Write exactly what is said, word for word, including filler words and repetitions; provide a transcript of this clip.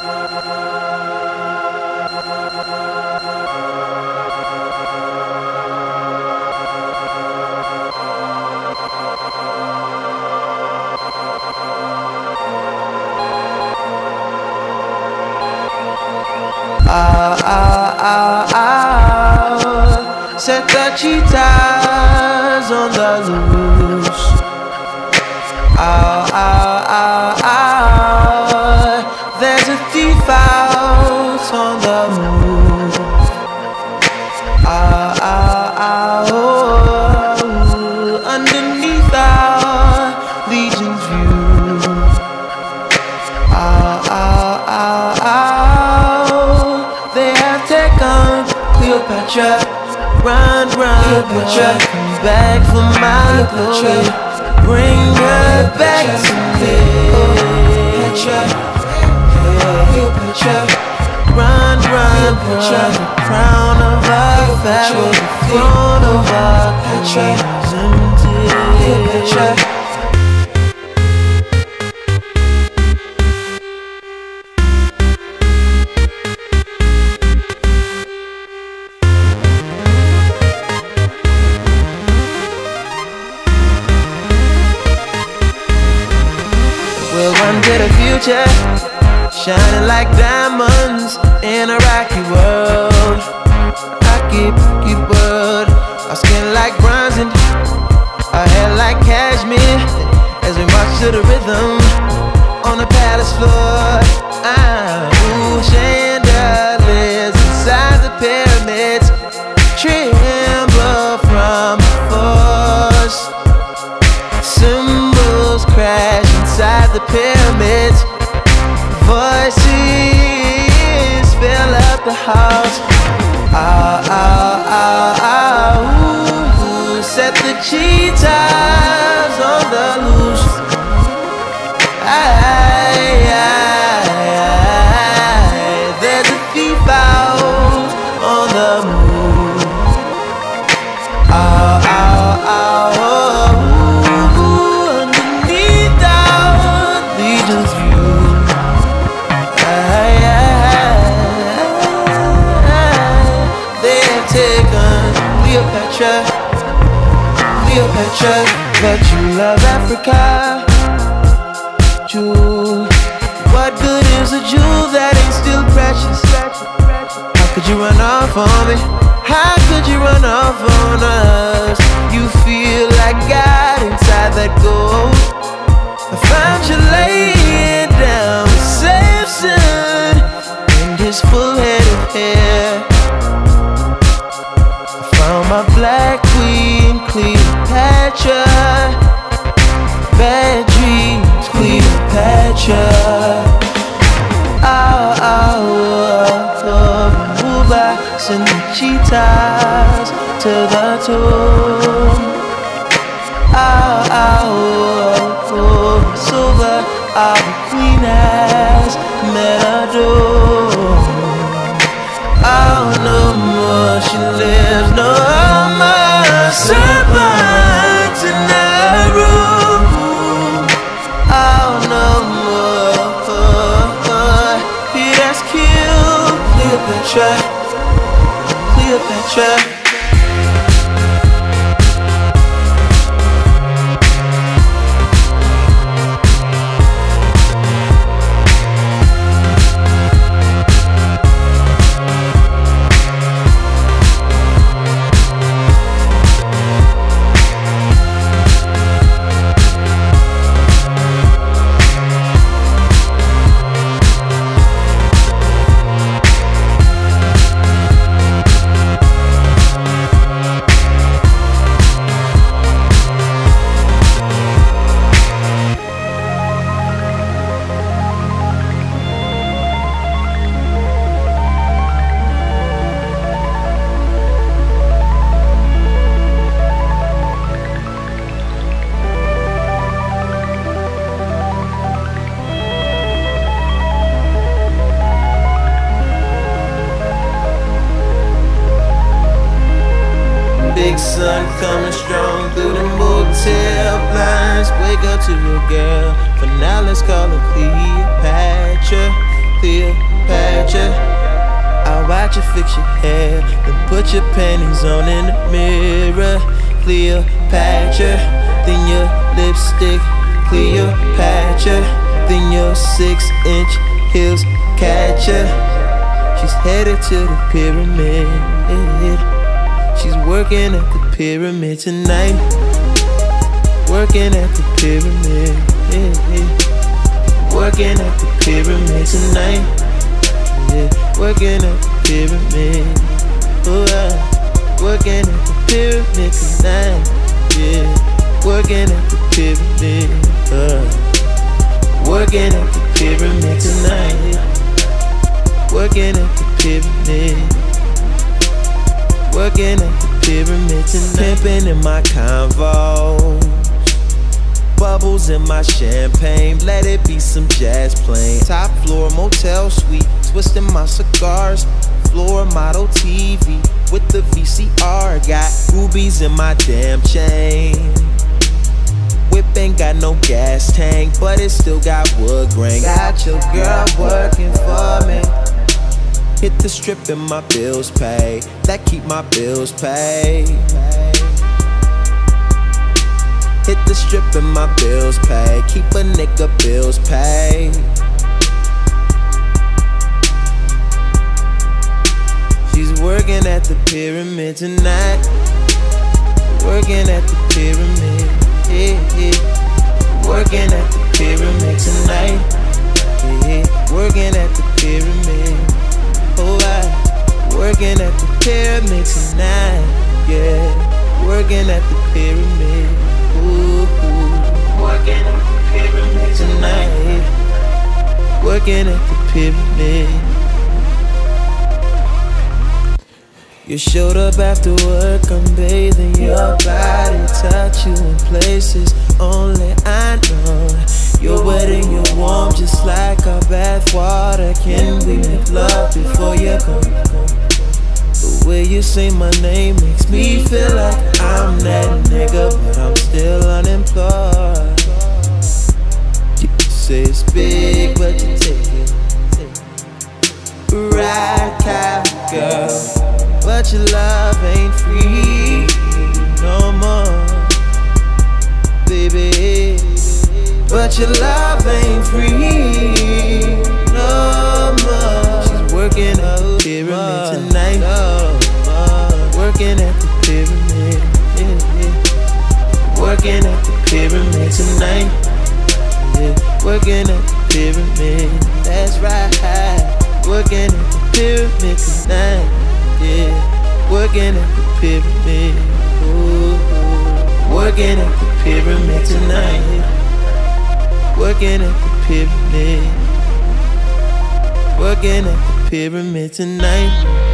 Ow, ow, ow, ow. Set the cheetahs on the loose. Ow, ow, ow, ow. There's a thief out on the move. Ow, ow, ow. Underneath our legion's view. Ow, ow, ow, ow. Cleopatra, run, run, Cleopatra, come back for my glory. Bring her back to me. Cleopatra, run, run, run. The crown of our pharaoh, the throne of our country is empty. Cleopatra. We'll run to the future, shining like diamonds in a rocky world. Rocky, rocky world. Our skin like bronze and our hair like cashmere as we march to the rhythm on the palace floor. Ah, ooh, chandeliers inside the pyramids tremble from the force. Symbols crash inside the pyramids. Voices fill up the house. Ow, ow, ow, ow. Ooh, set the cheetahs on the loose. Aye, aye, aye. There's a thief out on the move. Ow, ow, ow, ow. Cleopatra, Cleopatra, but you love Africa. Jewel, what good is a jewel that ain't still precious? How could you run off on me? How could you run off on us? You feel like God inside that gold. I found you laying down with Samson and his full head of hair. Found my black queen, Cleopatra. Bad dreams, Cleopatra. Ow, ow, ow, ow. Move back, send the cheetahs to the tomb. Ow, ow, ow, ow. Silver, our queen has met a doom. Oh, no more she lives, no more serpents in the room. Oh, no more, he has killed Cleopatra, Cleopatra. Big sun coming strong through the motel blinds. Wake up to your girl, for now let's call her Cleopatra, Cleopatra. you fix your hair, then put your panties on in the mirror. Cleopatra, then your lipstick. Cleopatra, then your six-inch heels catch her. She's headed to the pyramid. She's working at the pyramid tonight. Working at the pyramid. Working at the pyramid tonight. Yeah, working at the pyramid. Oh, uh, working at the pyramid tonight. Yeah, working at the pyramid. Uh, working at the pyramid tonight. Working at the pyramid. Working at the pyramid tonight. Pimping in my Convo. Bubbles in my champagne, let it be some jazz playing. Top floor motel suite, twisting my cigars. Floor model T V with the V C R. Got rubies in my damn chain. Whip ain't got no gas tank, but it still got wood grain. Got your girl working for me. Hit the strip and my bills paid. That keep my bills paid. Hit the strip and my bills paid. Keep a nigga bills paid. She's working at the pyramid tonight. Working at the pyramid, yeah, yeah. Working at the pyramid tonight, yeah, yeah. Working at the pyramid, oh I. Working at the pyramid tonight, yeah. Working at the pyramid, ooh, ooh. Working at the pyramid tonight. Working at the pyramid. You showed up after work, I'm bathing your body, touch you in places only I know. You're wet and you're warm, just like our bath water. Can we make love before you go? The way you say my name makes me feel like I'm that nigga, but I'm still unemployed. You say it's big, but you take it. Right, cow, girl. But your love ain't free no more, baby. But your love ain't free no more. She's working at the pyramid tonight. Working at the pyramid, yeah, yeah. Working at the pyramid tonight, yeah. Working at the pyramid, that's right. Working at the pyramid tonight. Yeah, working at the pyramid, ooh, ooh. Working at the pyramid tonight. Working at the pyramid. Working at the pyramid tonight.